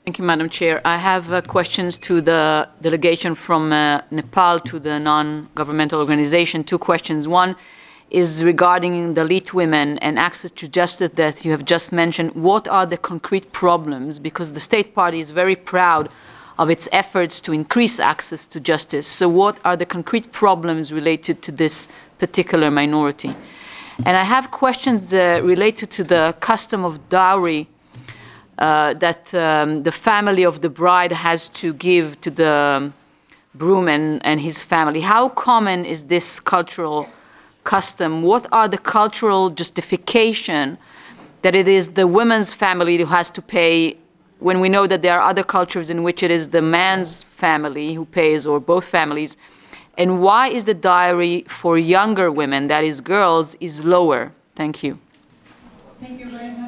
Thank you, Madam Chair. I have questions to the delegation from Nepal to the non-governmental organization. Two questions. One is regarding the Dalit women and access to justice that you have just mentioned. What are the concrete problems? Because the State Party is very proud of its efforts to increase access to justice. So what are the concrete problems related to this particular minority? And I have questions related to the custom of dowry that the family of the bride has to give to the groom and his family. How common is this cultural custom? What are the cultural justification that it is the woman's family who has to pay, when we know that there are other cultures in which it is the man's family who pays, or both families? And why is the dowry for younger women, that is girls, is lower? Thank you. Thank you very much.